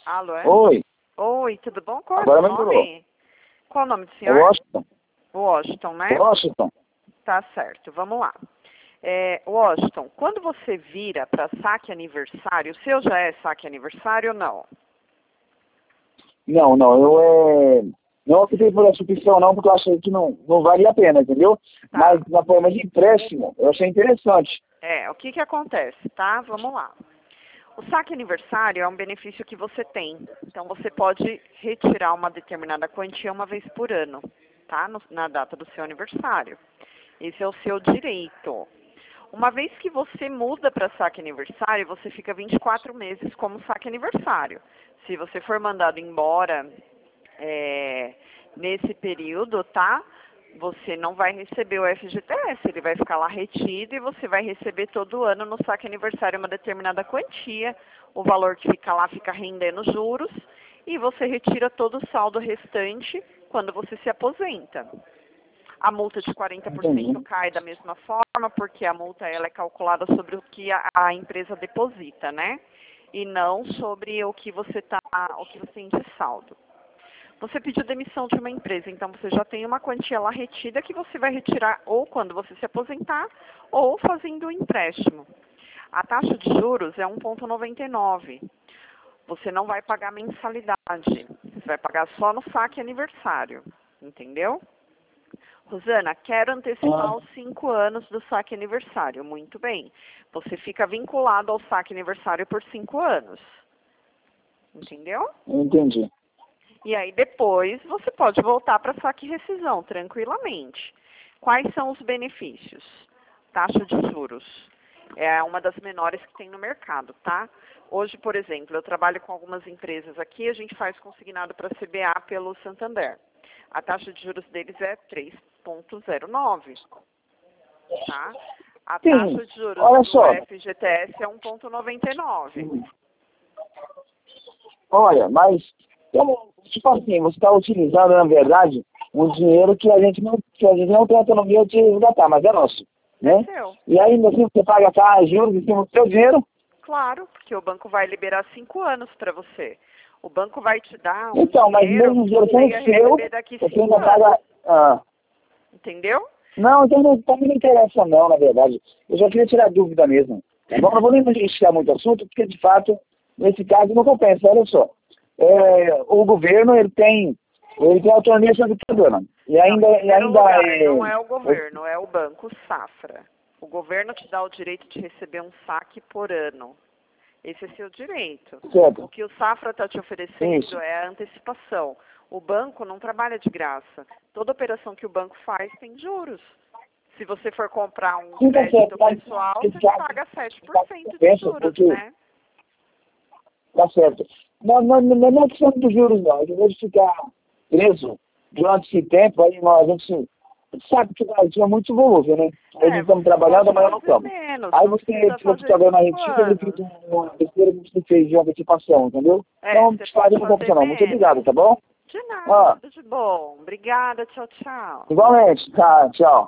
Alô, é? Oi, Oi, tudo bom? Qual é o agora seu melhorou. nome? Qual é o nome do senhor? Washington. Washington, né? Washington. Tá certo, vamos lá. Washington, quando você vira para saque aniversário, o seu já é saque aniversário ou não? Não, não optei por essa opção não, porque eu achei que não valia a pena, entendeu? Tá. Mas na forma de empréstimo, eu achei interessante. O que que acontece, tá? Vamos lá. O saque aniversário é um benefício que você tem. Então, você pode retirar uma determinada quantia uma vez por ano, tá? Na data do seu aniversário. Esse é o seu direito. Uma vez que você muda para saque aniversário, você fica 24 meses como saque aniversário. Se você for mandado embora nesse período, tá? Você não vai receber o FGTS, ele vai ficar lá retido e você vai receber todo ano no saque aniversário uma determinada quantia. O valor que fica lá fica rendendo juros e você retira todo o saldo restante quando você se aposenta. A multa de 40% Entendi. cai da mesma forma, porque a multa ela é calculada sobre o que a empresa deposita, né? E não sobre o que você tem de saldo. Você pediu demissão de uma empresa, então você já tem uma quantia lá retida que você vai retirar ou quando você se aposentar ou fazendo um empréstimo. A taxa de juros é 1,99. Você não vai pagar mensalidade, você vai pagar só no saque aniversário, entendeu? Rosana, quero antecipar os 5 anos do saque aniversário. Muito bem. Você fica vinculado ao saque aniversário por 5 anos. Entendeu? Entendi. E aí depois você pode voltar para saque e rescisão, tranquilamente. Quais são os benefícios? Taxa de juros. É uma das menores que tem no mercado, tá? Hoje, por exemplo, eu trabalho com algumas empresas aqui, a gente faz consignado para CBA pelo Santander. A taxa de juros deles é 3,09, tá? A Sim, taxa de juros olha do só. FGTS é 1,99. Olha, mas, tipo assim, você está utilizando, na verdade, um dinheiro que a gente não tem autonomia de resgatar, mas é nosso, É né? seu. E ainda assim você paga juros em cima do seu dinheiro. Claro, porque o banco vai liberar 5 anos para você. O banco vai te dar um Então, mas dinheiro mesmo o que dinheiro você sendo ia seu, receber daqui você 5 ainda anos. paga. Entendeu? Não, então não me interessa não, na verdade. Eu já queria tirar dúvida mesmo. Tá bom? Não vou nem esticar muito assunto, porque de fato, nesse caso, não compensa. Olha só. O governo, ele tem autonomia sobre tudo, né? E Não, ainda, em e primeiro ainda lugar, não é o governo, é o Banco Safra. O governo te dá o direito de receber um saque por ano. Esse é seu direito. certo. O que o Safra está te oferecendo Isso. é a antecipação. O banco não trabalha de graça. Toda operação que o banco faz tem juros. Se você for comprar um Sim, tá crédito certo. Mas, pessoal, esse você caso, paga 7% de pensa, juros, porque né? tá certo. Não é questão dos juros, não. Em vez de ficar preso durante esse tempo, aí a gente sabe que tinha muito volume, né? Hoje estamos Você trabalhando, pode amanhã não fazer estamos. menos, Aí não você, precisa se você fazer está vendo a 5 retida, ele fica anos. uma besteira que você fez de antecipação, entendeu? Então, Você faz pode uma fazer confusão, não. Muito menos. obrigado, tá bom? De nada, Ah, tudo de bom. Obrigada, tchau, tchau. igualmente. Tá, tchau.